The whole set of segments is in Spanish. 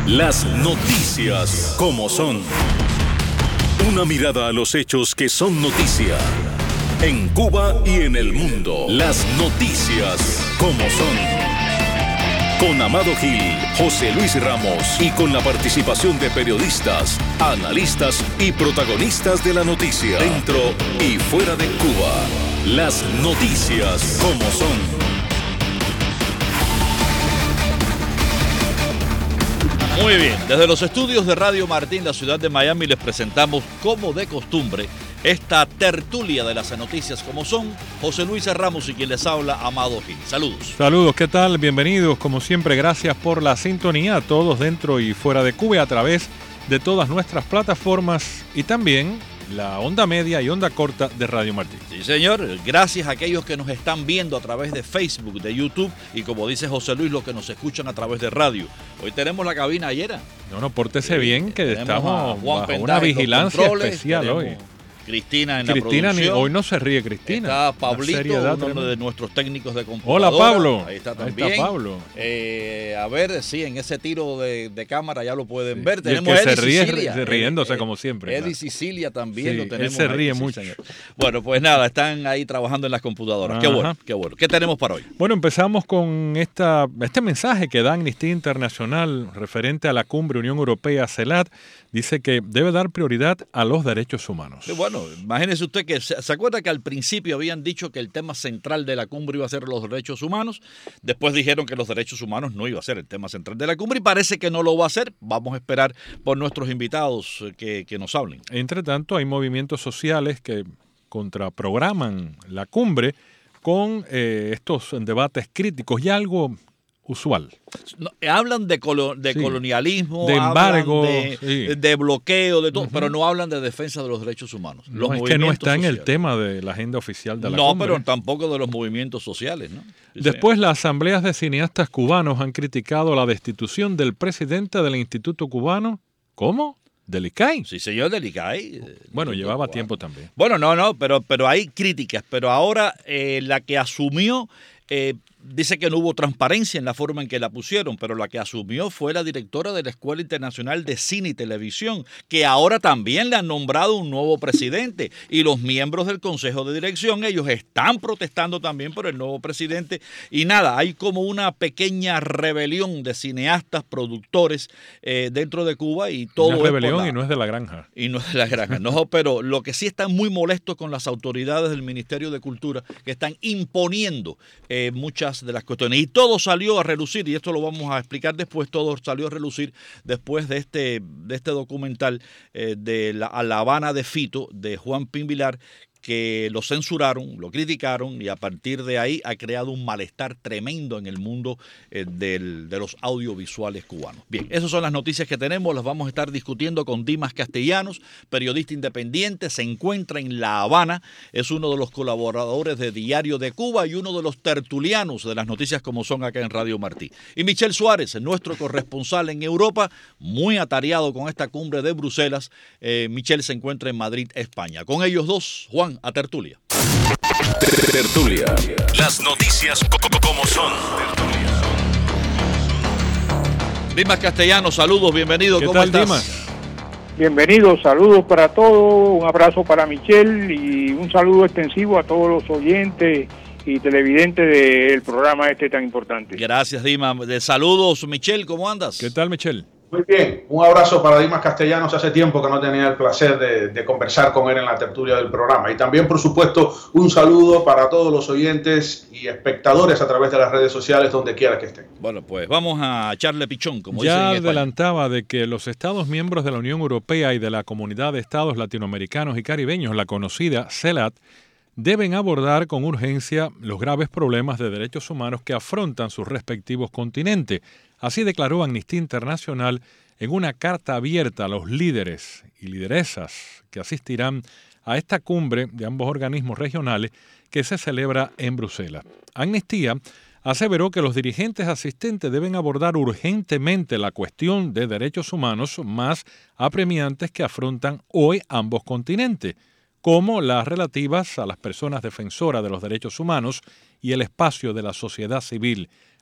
Las noticias como son. Una mirada a los hechos que son noticia. En Cuba y en el mundo. Las noticias como son. Con Amado Gil, José Luis Ramos y con la participación de periodistas, analistas y protagonistas de la noticia. Dentro y fuera de Cuba. Las noticias como son. Muy bien, desde los estudios de Radio Martí en la ciudad de Miami les presentamos, como de costumbre, esta tertulia de las noticias como son. José Luis Ramos y quien les habla, Amado Gil. Saludos. Saludos, ¿qué tal? Bienvenidos. Como siempre, gracias por la sintonía a todos dentro y fuera de Cuba a través de todas nuestras plataformas y también la onda media y onda corta de Radio Martí. Sí, señor. Gracias a aquellos que nos están viendo a través de Facebook, de YouTube y, como dice José Luis, los que nos escuchan a través de radio. Hoy tenemos la cabina llena. No, pórtese bien, que estamos bajo Penday una vigilancia especial hoy. Cristina en la producción. Hoy no se ríe Cristina. Está Pablito, uno de nuestros técnicos de computadora. Hola, Pablo. Ahí está también. Ahí está Pablo. A ver, sí, en ese tiro de cámara ya lo pueden ver. Y Tenemos el que Eddie Sicilia. riéndose como siempre. Eddie Sicilia también lo tenemos. Él se ríe mucho. Señor. Bueno, pues nada, están ahí trabajando en las computadoras. Qué bueno, qué bueno. ¿Qué tenemos para hoy? Bueno, empezamos con este mensaje que da Amnistía Internacional referente a la cumbre Unión Europea-CELAC. Dice que debe dar prioridad a los derechos humanos. Sí, bueno, imagínese usted que se acuerda que al principio habían dicho que el tema central de la cumbre iba a ser los derechos humanos. Después dijeron que los derechos humanos no iba a ser el tema central de la cumbre y parece que no lo va a ser. Vamos a esperar por nuestros invitados que nos hablen. Entre tanto, hay movimientos sociales que contraprograman la cumbre con estos debates críticos y algo usual. No, hablan de colonialismo, de embargo, de bloqueo, de todo, pero no hablan de defensa de los derechos humanos. No, es que no está en el tema de la agenda oficial de la cumbre. No, pero tampoco de los movimientos sociales, ¿no? Después, las asambleas de cineastas cubanos han criticado la destitución del presidente del Instituto Cubano. ¿Cómo? ¿Del ICAI? Sí, señor, del ICAI. Bueno, llevaba tiempo también. Bueno, pero hay críticas. Pero ahora la que asumió dice que no hubo transparencia en la forma en que la pusieron, pero la que asumió fue la directora de la Escuela Internacional de Cine y Televisión, que ahora también le han nombrado un nuevo presidente. Y los miembros del Consejo de Dirección, ellos están protestando también por el nuevo presidente. Y nada, hay como una pequeña rebelión de cineastas, productores dentro de Cuba y todo. Una rebelión y no es de la granja. Y no es de la granja, no, pero lo que sí están muy molestos con las autoridades del Ministerio de Cultura, que están imponiendo muchas de las cuestiones. Y todo salió a relucir, y esto lo vamos a explicar después, todo salió a relucir después de este documental de La Habana de Fito, de Juan Pin Vilar, que lo censuraron, lo criticaron y a partir de ahí ha creado un malestar tremendo en el mundo de los audiovisuales cubanos. Bien, esas son las noticias que tenemos, las vamos a estar discutiendo con Dimas Castellanos, periodista independiente, se encuentra en La Habana, es uno de los colaboradores de Diario de Cuba y uno de los tertulianos de las noticias como son acá en Radio Martí. Y Michel Suárez, nuestro corresponsal en Europa, muy atareado con esta cumbre de Bruselas. Michel se encuentra en Madrid, España. Con ellos dos, Juan, a tertulia. Tertulia. Las noticias como son. Dimas Castellanos, saludos, bienvenido. ¿Qué ¿Cómo tal, estás? Dimas? Bienvenidos, saludos para todos, un abrazo para Michelle y un saludo extensivo a todos los oyentes y televidentes del programa tan importante. Gracias, Dimas. Saludos, Michelle, ¿cómo andas? ¿Qué tal, Michelle? Muy bien, un abrazo para Dimas Castellanos. Hace tiempo que no tenía el placer de conversar con él en la tertulia del programa. Y también, por supuesto, un saludo para todos los oyentes y espectadores a través de las redes sociales, donde quiera que estén. Bueno, pues vamos a echarle pichón, como dicen en Ya España. adelantaba de que los Estados miembros de la Unión Europea y de la Comunidad de Estados Latinoamericanos y Caribeños, la conocida CELAC, deben abordar con urgencia los graves problemas de derechos humanos que afrontan sus respectivos continentes. Así declaró Amnistía Internacional en una carta abierta a los líderes y lideresas que asistirán a esta cumbre de ambos organismos regionales que se celebra en Bruselas. Amnistía aseveró que los dirigentes asistentes deben abordar urgentemente la cuestión de derechos humanos más apremiantes que afrontan hoy ambos continentes, como las relativas a las personas defensoras de los derechos humanos y el espacio de la sociedad civil,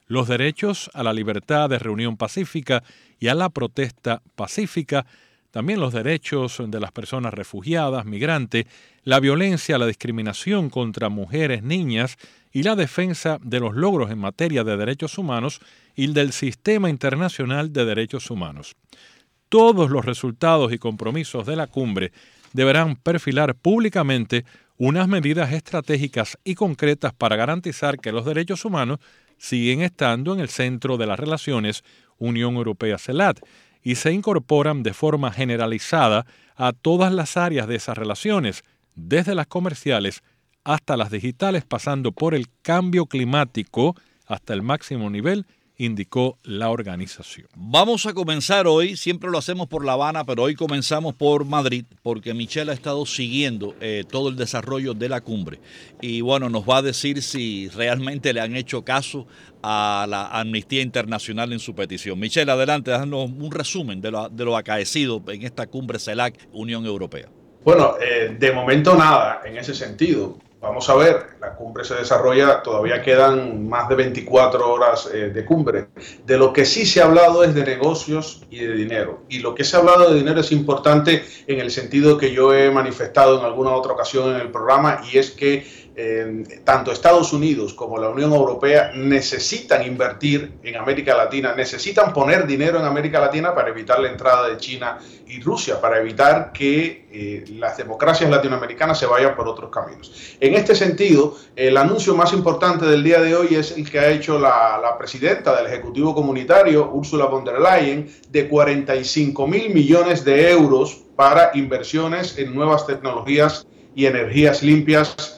los derechos a la libertad de reunión pacífica y a la protesta pacífica, también los derechos de las personas refugiadas, migrantes, la violencia, la discriminación contra mujeres, niñas y la defensa de los logros en materia de derechos humanos y del sistema internacional de derechos humanos. Todos los resultados y compromisos de la cumbre deberán perfilar públicamente unas medidas estratégicas y concretas para garantizar que los derechos humanos siguen estando en el centro de las relaciones Unión Europea-CELAC y se incorporan de forma generalizada a todas las áreas de esas relaciones, desde las comerciales hasta las digitales, pasando por el cambio climático hasta el máximo nivel, indicó la organización. Vamos a comenzar hoy, siempre lo hacemos por La Habana, pero hoy comenzamos por Madrid, porque Michelle ha estado siguiendo todo el desarrollo de la cumbre. Y bueno, nos va a decir si realmente le han hecho caso a la Amnistía Internacional en su petición. Michelle, adelante, danos un resumen de lo acaecido en esta cumbre CELAC-Unión Europea. Bueno, de momento nada en ese sentido. Vamos a ver, la cumbre se desarrolla, todavía quedan más de 24 horas de cumbre. De lo que sí se ha hablado es de negocios y de dinero. Y lo que se ha hablado de dinero es importante en el sentido que yo he manifestado en alguna otra ocasión en el programa, y es que tanto Estados Unidos como la Unión Europea necesitan invertir en América Latina, necesitan poner dinero en América Latina para evitar la entrada de China y Rusia, para evitar que las democracias latinoamericanas se vayan por otros caminos. En este sentido, el anuncio más importante del día de hoy es el que ha hecho la presidenta del Ejecutivo Comunitario, Ursula von der Leyen, de 45.000 millones de euros para inversiones en nuevas tecnologías y energías limpias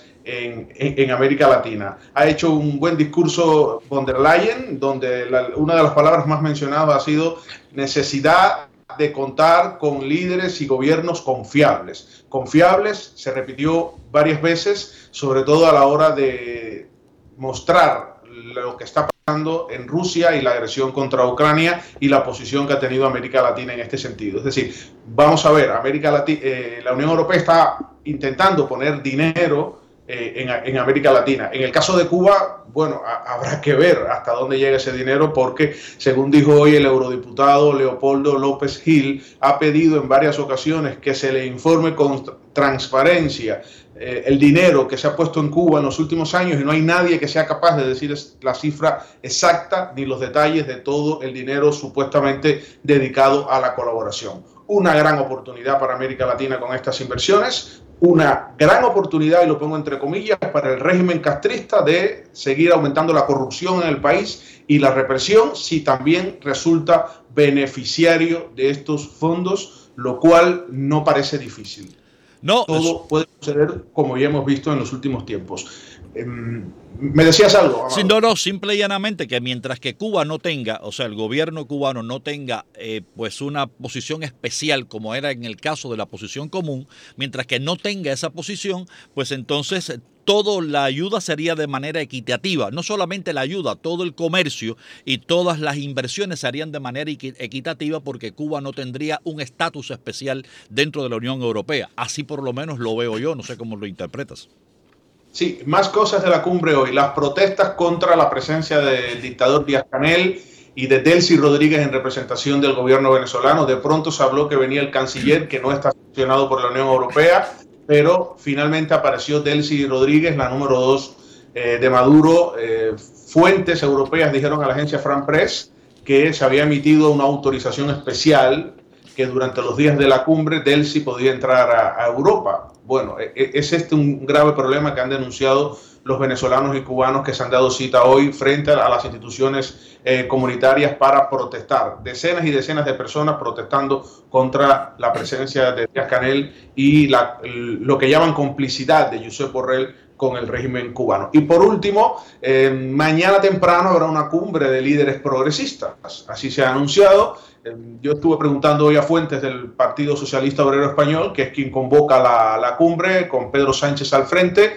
en América Latina. Ha hecho un buen discurso von der Leyen, donde una de las palabras más mencionadas ha sido necesidad de contar con líderes y gobiernos confiables. Confiables se repitió varias veces, sobre todo a la hora de mostrar lo que está pasando en Rusia y la agresión contra Ucrania y la posición que ha tenido América Latina en este sentido. Es decir, vamos a ver, la Unión Europea está intentando poner dinero en América Latina. En el caso de Cuba, bueno, habrá que ver hasta dónde llega ese dinero, porque según dijo hoy el eurodiputado Leopoldo López Gil, ha pedido en varias ocasiones que se le informe con transparencia el dinero que se ha puesto en Cuba en los últimos años, y no hay nadie que sea capaz de decir la cifra exacta ni los detalles de todo el dinero supuestamente dedicado a la colaboración. Una gran oportunidad para América Latina con estas inversiones, una gran oportunidad, y lo pongo entre comillas, para el régimen castrista de seguir aumentando la corrupción en el país y la represión, si también resulta beneficiario de estos fondos, lo cual no parece difícil. No, todo puede suceder, como ya hemos visto en los últimos tiempos. ¿Me decías algo, Amado? Sí, no, simple y llanamente que mientras que Cuba no tenga, o sea, el gobierno cubano no tenga pues una posición especial, como era en el caso de la posición común, mientras que no tenga esa posición, pues entonces toda la ayuda sería de manera equitativa. No solamente la ayuda, todo el comercio y todas las inversiones se harían de manera equitativa, porque Cuba no tendría un estatus especial dentro de la Unión Europea. Así por lo menos lo veo yo, no sé cómo lo interpretas. Sí, más cosas de la cumbre hoy. Las protestas contra la presencia del dictador Díaz-Canel y de Delcy Rodríguez en representación del gobierno venezolano. De pronto se habló que venía el canciller, que no está sancionado por la Unión Europea, pero finalmente apareció Delcy Rodríguez, la número 2 de Maduro. Fuentes europeas dijeron a la agencia France Press que se había emitido una autorización especial, que durante los días de la cumbre Delcy podía entrar a Europa. Bueno, es un grave problema que han denunciado los venezolanos y cubanos, que se han dado cita hoy frente a las instituciones comunitarias para protestar. Decenas y decenas de personas protestando contra la presencia de Díaz-Canel y lo que llaman complicidad de Josep Borrell con el régimen cubano. Y por último, mañana temprano habrá una cumbre de líderes progresistas. Así se ha anunciado. Yo estuve preguntando hoy a fuentes del Partido Socialista Obrero Español, que es quien convoca la cumbre, con Pedro Sánchez al frente.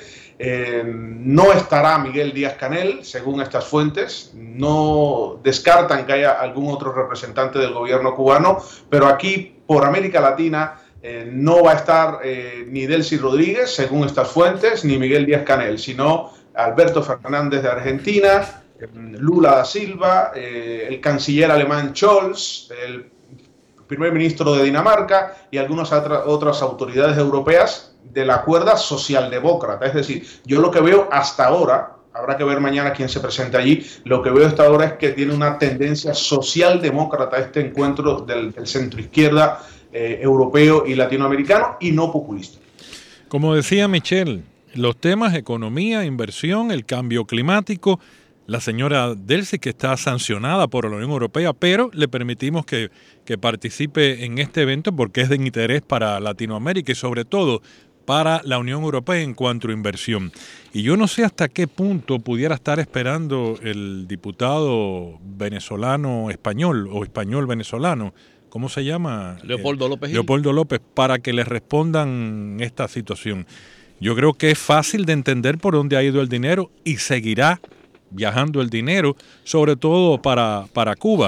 No estará Miguel Díaz-Canel, según estas fuentes. No descartan que haya algún otro representante del gobierno cubano, pero aquí, por América Latina, no va a estar ni Delcy Rodríguez, según estas fuentes, ni Miguel Díaz-Canel, sino Alberto Fernández de Argentina, Lula da Silva, el canciller alemán Scholz, el primer ministro de Dinamarca y algunas otras autoridades europeas de la cuerda socialdemócrata. Es decir, yo lo que veo hasta ahora, habrá que ver mañana quién se presenta allí, lo que veo hasta ahora es que tiene una tendencia socialdemócrata este encuentro del centro-izquierda europeo y latinoamericano, y no populista. Como decía Michelle, los temas economía, inversión, el cambio climático, la señora Delcy, que está sancionada por la Unión Europea, pero le permitimos que participe en este evento porque es de interés para Latinoamérica y sobre todo para la Unión Europea en cuanto a inversión. Y yo no sé hasta qué punto pudiera estar esperando el diputado venezolano español o español venezolano, ¿cómo se llama? Leopoldo López. Leopoldo López, para que le respondan esta situación. Yo creo que es fácil de entender por dónde ha ido el dinero y seguirá viajando el dinero, sobre todo para Cuba.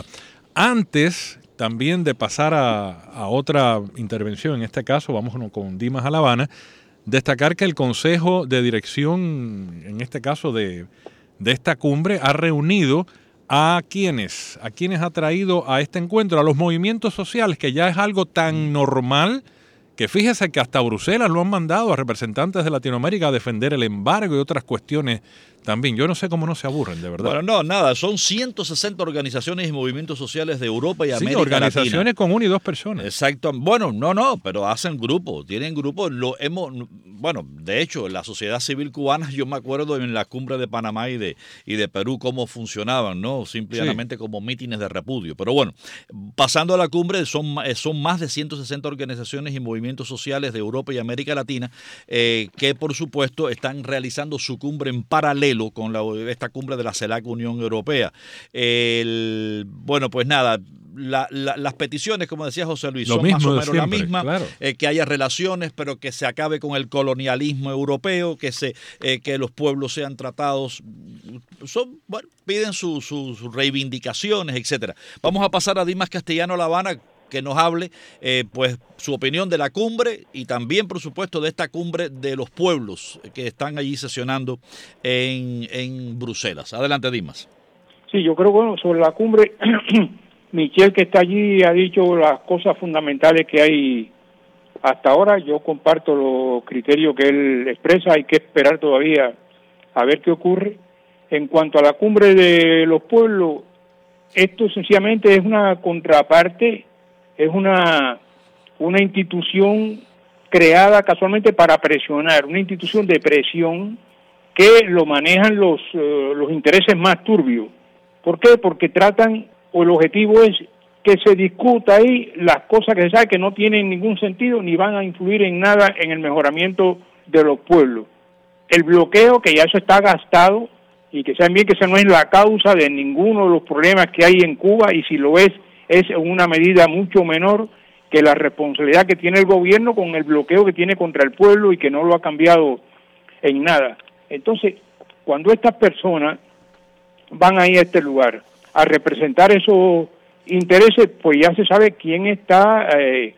Antes también de pasar a otra intervención, en este caso vamos con Dimas a La Habana, destacar que el Consejo de Dirección, en este caso de esta cumbre, ha reunido a quienes ha traído a este encuentro, a los movimientos sociales, que ya es algo tan normal que fíjese que hasta Bruselas lo han mandado a representantes de Latinoamérica a defender el embargo y otras cuestiones también. Yo no sé cómo no se aburren, de verdad. Bueno, no, nada, son 160 organizaciones y movimientos sociales de Europa y América Latina. Organizaciones con 1 y 2 personas. Exacto. Bueno, no, pero hacen grupos, tienen grupos. Bueno, de hecho, la sociedad civil cubana, yo me acuerdo en la cumbre de Panamá y de Perú cómo funcionaban, ¿no? Simplemente como mítines de repudio. Pero bueno, pasando a la cumbre, son más de 160 organizaciones y movimientos sociales de Europa y América Latina que, por supuesto, están realizando su cumbre en paralelo con esta cumbre de la CELAC Unión Europea. Bueno, pues nada, las peticiones, como decía José Luis, son más o menos la misma, claro. Que haya relaciones, pero que se acabe con el colonialismo europeo, que los pueblos sean tratados, piden sus reivindicaciones, etcétera. Vamos a pasar a Dimas Castellano a La Habana, que nos hable pues su opinión de la cumbre y también, por supuesto, de esta cumbre de los pueblos que están allí sesionando en Bruselas. Adelante, Dimas. Sí, yo creo que sobre la cumbre, Michelle, que está allí, ha dicho las cosas fundamentales que hay hasta ahora. Yo comparto los criterios que él expresa. Hay que esperar todavía a ver qué ocurre. En cuanto a la cumbre de los pueblos, esto sencillamente es una contraparte, es una institución creada casualmente para presionar, una institución de presión que lo manejan los intereses más turbios. ¿Por qué? Porque tratan, o el objetivo es que se discuta ahí las cosas que se sabe que no tienen ningún sentido ni van a influir en nada en el mejoramiento de los pueblos. El bloqueo, que ya eso está gastado, y que saben bien que esa no es la causa de ninguno de los problemas que hay en Cuba, y si lo es una medida mucho menor que la responsabilidad que tiene el gobierno con el bloqueo que tiene contra el pueblo y que no lo ha cambiado en nada. Entonces, cuando estas personas van ahí a este lugar a representar esos intereses, pues ya se sabe quién está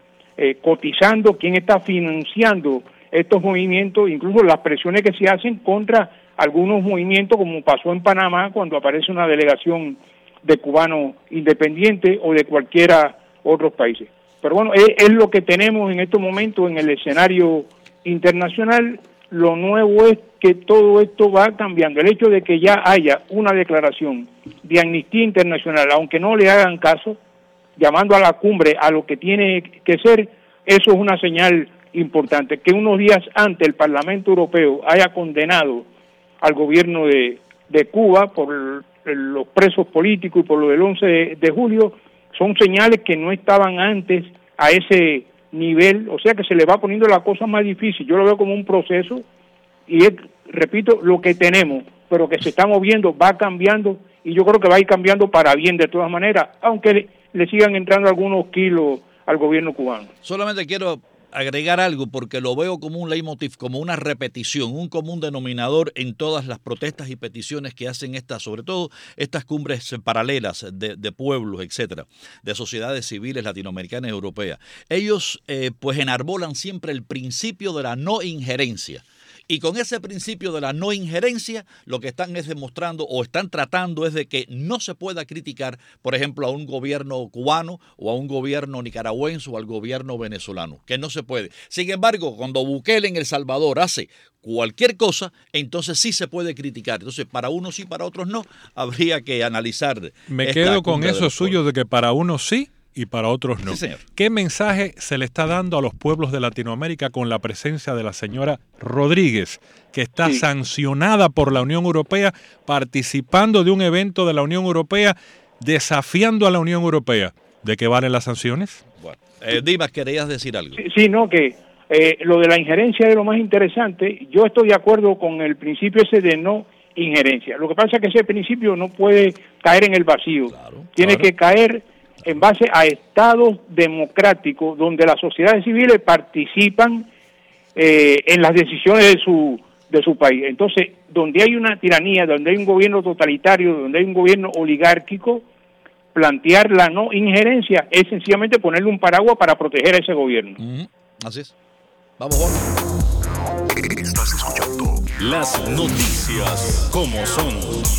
cotizando, quién está financiando estos movimientos, incluso las presiones que se hacen contra algunos movimientos, como pasó en Panamá cuando aparece una delegación de cubanos independientes o de cualquiera otros países. Pero bueno, es lo que tenemos en estos momentos en el escenario internacional. Lo nuevo es que todo esto va cambiando. El hecho de que ya haya una declaración de Amnistía Internacional, aunque no le hagan caso, llamando a la cumbre a lo que tiene que ser, eso es una señal importante. Que unos días antes el Parlamento Europeo haya condenado al gobierno de Cuba por los presos políticos y por lo del 11 de julio, son señales que no estaban antes a ese nivel, o sea que se le va poniendo la cosa más difícil. Yo lo veo como un proceso y es, repito, lo que tenemos, pero que se está moviendo, va cambiando, y yo creo que va a ir cambiando para bien de todas maneras, aunque le sigan entrando algunos kilos al gobierno cubano. Solamente quiero agregar algo porque lo veo como un leitmotiv, como una repetición, un común denominador en todas las protestas y peticiones que hacen sobre todo estas cumbres paralelas de pueblos, etcétera, de sociedades civiles latinoamericanas y europeas. Ellos pues enarbolan siempre el principio de la no injerencia. Y con ese principio de la no injerencia, lo que están es demostrando o están tratando es de que no se pueda criticar, por ejemplo, a un gobierno cubano o a un gobierno nicaragüense o al gobierno venezolano, que no se puede. Sin embargo, cuando Bukele en El Salvador hace cualquier cosa, entonces sí se puede criticar. Entonces, para unos sí, para otros no, habría que analizar. Me quedo con eso suyo de que para unos sí y para otros no. Sí, señor. ¿Qué mensaje se le está dando a los pueblos de Latinoamérica con la presencia de la señora Rodríguez, que está sancionada por la Unión Europea, participando de un evento de la Unión Europea, desafiando a la Unión Europea? ¿De qué valen las sanciones? Bueno, Dimas, ¿querías decir algo? Sí, no, que lo de la injerencia es lo más interesante. Yo estoy de acuerdo con el principio ese de no injerencia. Lo que pasa es que ese principio no puede caer en el vacío. Tiene que caer en base a estados democráticos donde las sociedades civiles participan en las decisiones de su país. Entonces, donde hay una tiranía, donde hay un gobierno totalitario, donde hay un gobierno oligárquico, plantear la no injerencia es sencillamente ponerle un paraguas para proteger a ese gobierno. Así es. Vamos, Juan. Estás escuchando las noticias como son.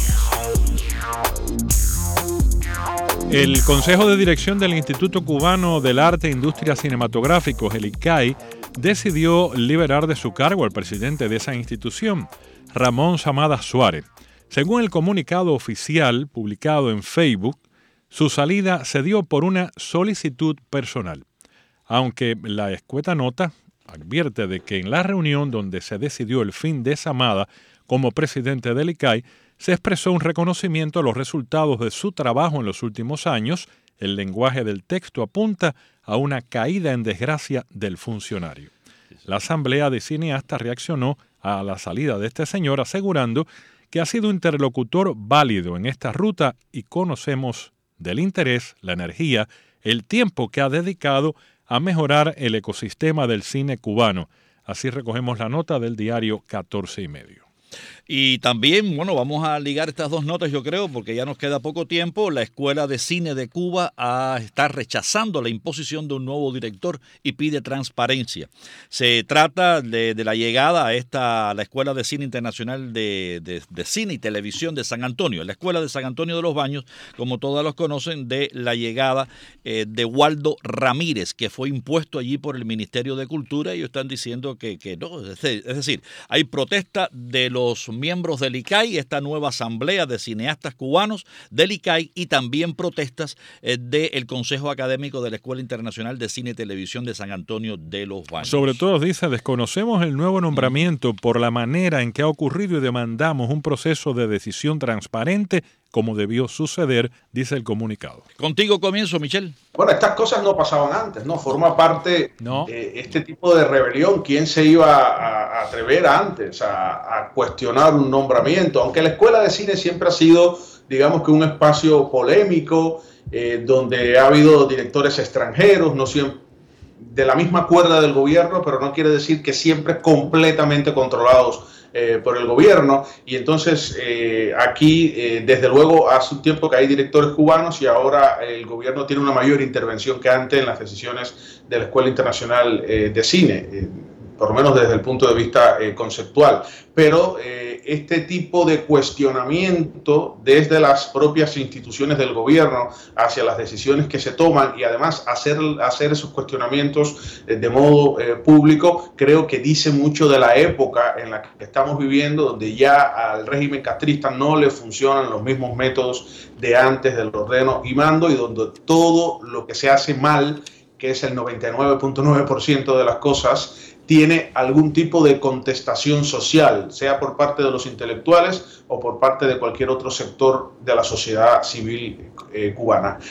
El Consejo de Dirección del Instituto Cubano del Arte e Industrias Cinematográficos, el ICAI, decidió liberar de su cargo al presidente de esa institución, Ramón Samada Suárez. Según el comunicado oficial publicado en Facebook, su salida se dio por una solicitud personal, aunque la escueta nota advierte de que en la reunión donde se decidió el fin de Samada como presidente del ICAI, se expresó un reconocimiento a los resultados de su trabajo en los últimos años. El lenguaje del texto apunta a una caída en desgracia del funcionario. La Asamblea de Cineastas reaccionó a la salida de este señor asegurando que ha sido interlocutor válido en esta ruta y conocemos del interés, la energía, el tiempo que ha dedicado a mejorar el ecosistema del cine cubano. Así recogemos la nota del diario 14 y medio. Y también, bueno, vamos a ligar estas dos notas, yo creo, porque ya nos queda poco tiempo. La Escuela de Cine de Cuba está rechazando la imposición de un nuevo director y pide transparencia. Se trata de la llegada a la Escuela de Cine Internacional de Cine y Televisión de San Antonio, la Escuela de San Antonio de los Baños, como todos los conocen, de la llegada de Waldo Ramírez, que fue impuesto allí por el Ministerio de Cultura. Ellos están diciendo que no, es decir, hay protesta de los miembros del ICAI, esta nueva asamblea de cineastas cubanos del ICAI, y también protestas del Consejo Académico de la Escuela Internacional de Cine y Televisión de San Antonio de los Baños. Sobre todo dice, desconocemos el nuevo nombramiento por la manera en que ha ocurrido y demandamos un proceso de decisión transparente como debió suceder, dice el comunicado. Contigo comienzo, Michelle. Bueno, estas cosas no pasaban antes, ¿no? Forma parte de este tipo de rebelión. ¿Quién se iba a atrever antes a cuestionar un nombramiento? Aunque la Escuela de Cine siempre ha sido, digamos que un espacio polémico, donde ha habido directores extranjeros, no siempre de la misma cuerda del gobierno, pero no quiere decir que siempre completamente controlados por el gobierno. Y entonces aquí desde luego hace un tiempo que hay directores cubanos y ahora el gobierno tiene una mayor intervención que antes en las decisiones de la Escuela Internacional de Cine, por lo menos desde el punto de vista conceptual. Pero este tipo de cuestionamiento desde las propias instituciones del gobierno hacia las decisiones que se toman y además hacer esos cuestionamientos de modo público, creo que dice mucho de la época en la que estamos viviendo, donde ya al régimen castrista no le funcionan los mismos métodos de antes del ordeno y mando, y donde todo lo que se hace mal, que es el 99.9% de las cosas, tiene algún tipo de contestación social, sea por parte de los intelectuales o por parte de cualquier otro sector de la sociedad civil cubana.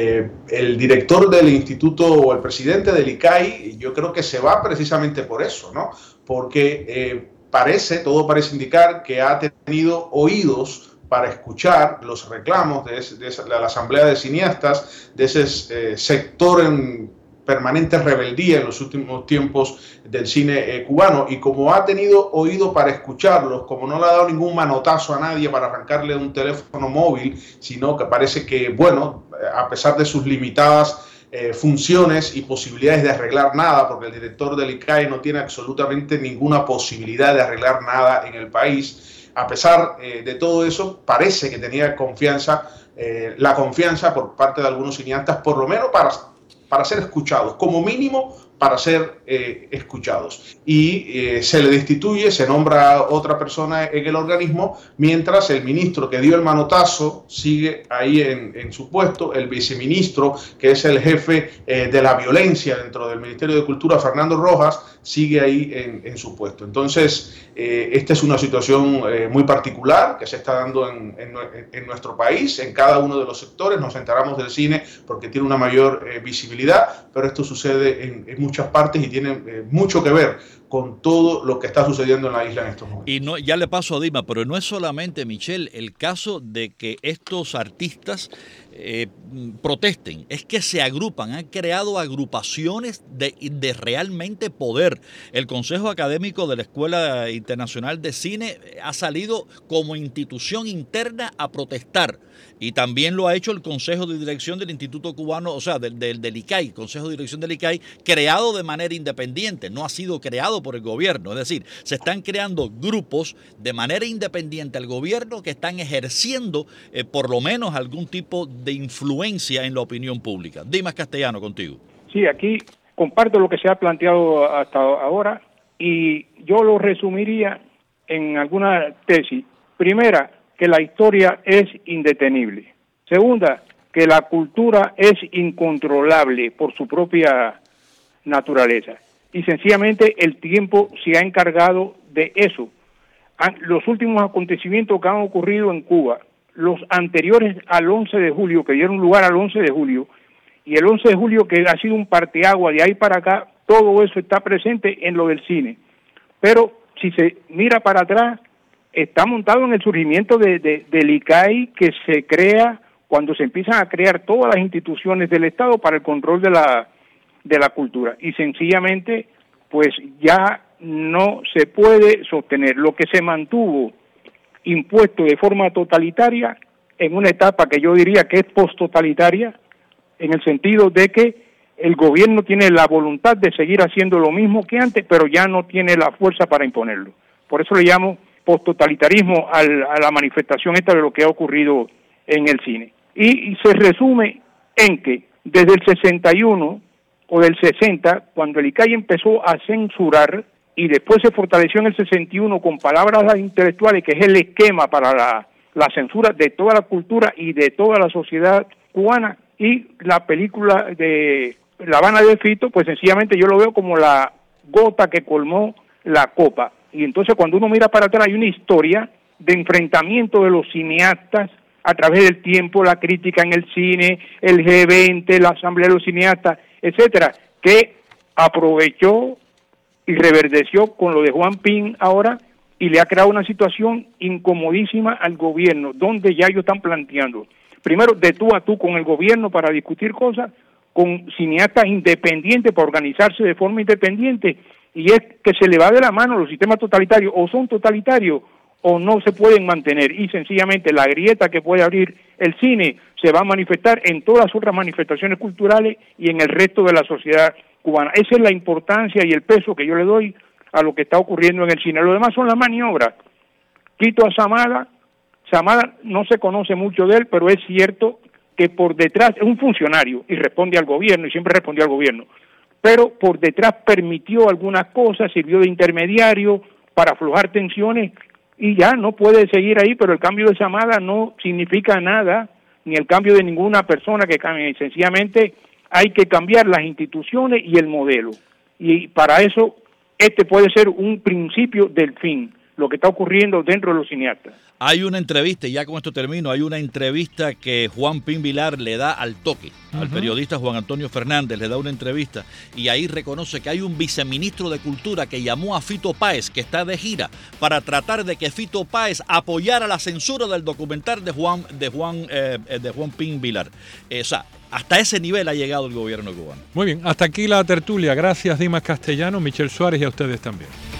El director del instituto o el presidente del ICAI, yo creo que se va precisamente por eso, ¿no? Porque todo parece indicar que ha tenido oídos para escuchar los reclamos de la Asamblea de Cineastas, de ese sector en permanente rebeldía en los últimos tiempos del cine cubano, y como ha tenido oído para escucharlos, como no le ha dado ningún manotazo a nadie para arrancarle un teléfono móvil, sino que parece que, bueno, a pesar de sus limitadas funciones y posibilidades de arreglar nada, porque el director del ICAE no tiene absolutamente ninguna posibilidad de arreglar nada en el país. A pesar de todo eso, parece que tenía la confianza por parte de algunos cineastas, por lo menos para ser escuchados, como mínimo para ser escuchados. Y se le destituye, se nombra otra persona en el organismo, mientras el ministro que dio el manotazo sigue ahí en su puesto, el viceministro, que es el jefe de la violencia dentro del Ministerio de Cultura, Fernando Rojas, sigue ahí en su puesto. Entonces, esta es una situación muy particular que se está dando en nuestro país, en cada uno de los sectores. Nos enteramos del cine porque tiene una mayor visibilidad, pero esto sucede en muchas partes y tiene mucho que ver con todo lo que está sucediendo en la isla en estos momentos. Y no, ya le paso a Dima, pero no es solamente, Michelle, el caso de que estos artistas protesten, es que se agrupan, han creado agrupaciones de realmente poder. El Consejo Académico de la Escuela Internacional de Cine ha salido como institución interna a protestar, y también lo ha hecho el Consejo de Dirección del Instituto Cubano, o sea, del ICAI, Consejo de Dirección del ICAI, creado de manera independiente, no ha sido creado por el gobierno. Es decir, se están creando grupos de manera independiente al gobierno que están ejerciendo por lo menos algún tipo de influencia en la opinión pública. Dimas Castellano, contigo. Sí, aquí comparto lo que se ha planteado hasta ahora y yo lo resumiría en alguna tesis. Primera, que la historia es indetenible. Segunda, que la cultura es incontrolable por su propia naturaleza. Y sencillamente el tiempo se ha encargado de eso. Los últimos acontecimientos que han ocurrido en Cuba, los anteriores al 11 de julio, que dieron lugar al 11 de julio, y el 11 de julio que ha sido un parteagua de ahí para acá, todo eso está presente en lo del cine. Pero si se mira para atrás, está montado en el surgimiento del ICAI, que se crea cuando se empiezan a crear todas las instituciones del Estado para el control de la cultura. Y sencillamente, pues ya no se puede sostener lo que se mantuvo impuesto de forma totalitaria en una etapa que yo diría que es post-totalitaria, en el sentido de que el gobierno tiene la voluntad de seguir haciendo lo mismo que antes, pero ya no tiene la fuerza para imponerlo. Por eso le llamo post-totalitarismo a la manifestación esta de lo que ha ocurrido en el cine. Y se resume en que desde el 61 o del 60, cuando el ICAI empezó a censurar, y después se fortaleció en el 61 con palabras intelectuales, que es el esquema para la censura de toda la cultura y de toda la sociedad cubana, y la película de La Habana de Fito, pues sencillamente yo lo veo como la gota que colmó la copa. Y entonces cuando uno mira para atrás hay una historia de enfrentamiento de los cineastas a través del tiempo, la crítica en el cine, el G20, la Asamblea de los Cineastas, etcétera, que aprovechó y reverdeció con lo de Juan Pin ahora y le ha creado una situación incomodísima al gobierno, donde ya ellos están planteando, primero, de tú a tú con el gobierno para discutir cosas, con cineastas independientes para organizarse de forma independiente, y es que se le va de la mano los sistemas totalitarios, o son totalitarios o no se pueden mantener, y sencillamente la grieta que puede abrir el cine se va a manifestar en todas las otras manifestaciones culturales y en el resto de la sociedad cubana. Esa es la importancia y el peso que yo le doy a lo que está ocurriendo en el cine. Lo demás son las maniobras. Quito a Zamada no se conoce mucho de él, pero es cierto que por detrás es un funcionario y responde al gobierno y siempre respondió al gobierno, pero por detrás permitió algunas cosas, sirvió de intermediario para aflojar tensiones y ya no puede seguir ahí, pero el cambio de Zamada no significa nada, ni el cambio de ninguna persona que cambie, sencillamente hay que cambiar las instituciones y el modelo, y para eso este puede ser un principio del fin, lo que está ocurriendo dentro de los cineastas. Hay una entrevista, y ya con esto termino, hay una entrevista que Juan Pin Vilar le da al toque, al periodista Juan Antonio Fernández, le da una entrevista, y ahí reconoce que hay un viceministro de Cultura que llamó a Fito Páez, que está de gira, para tratar de que Fito Páez apoyara la censura del documental de Juan Pin Vilar. O sea, hasta ese nivel ha llegado el gobierno cubano. Muy bien, hasta aquí la tertulia. Gracias, Dimas Castellano, Michelle Suárez, y a ustedes también.